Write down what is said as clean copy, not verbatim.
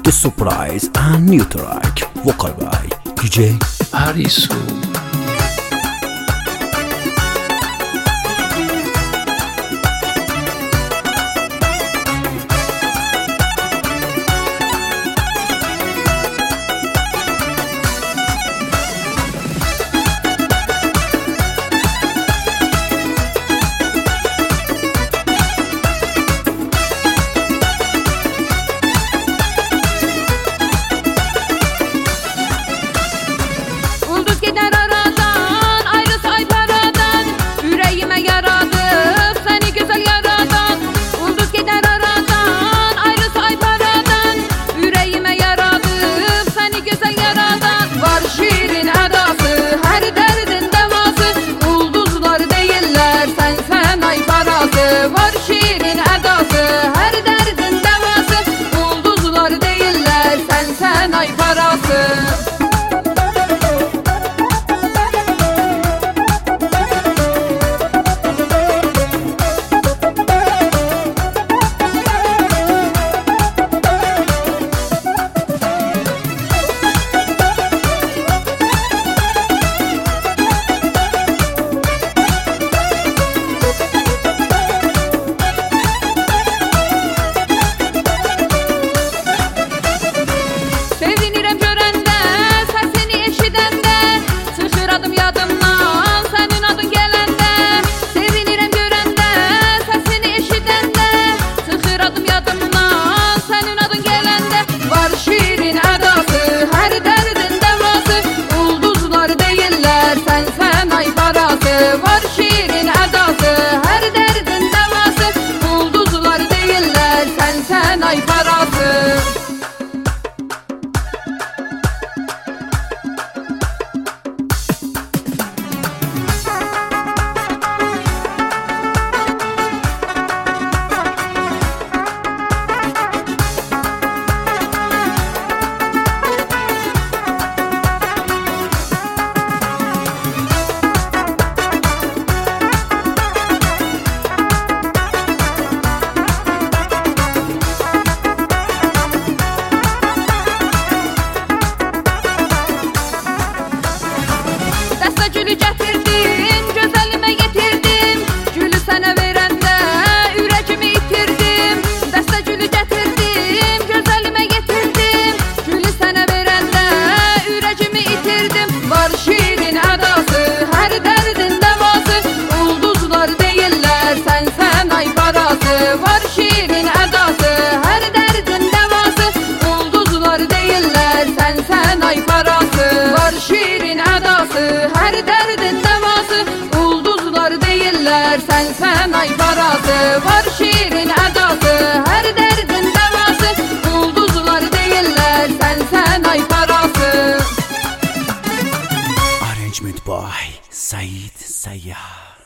The Surprise and New Track, vocal by DJ Arisu. Gider aradan, ayrı say paradan, yüreğime yaradım seni güzel yaradan. Ulduz gider aradan, ayrı say paradan, yüreğime yaradım seni güzel yaradan. Var şiirin edası, her derdin devası, ulduzlar değiller sen ay parası. Var şiirin edası, her derdin devası, ulduzlar değiller sen ay parası. Var şiirin edası, her derdin devası, ulduzlar değiller sen ay parası. Gülü getirdim, gözəlime getirdim, gülü sənə verəndə ürəkimi itirdim. Dəstə gülü getirdim, gözəlime getirdim, gülü sənə verəndə ürəkimi itirdim. Var şiirin edası, hər dərdin devası, ulduzlar değiller sen ay parası. Var şiirin edası, her derdin devası, ulduzlar değiller sen ay parası. Var şiirin edası, her derdin devası, ulduzlar değiller sen ay parası. Var şiirin edası, her derdin devası, ulduzlar değiller sen ay parası. Arrangement by Said Sayyad.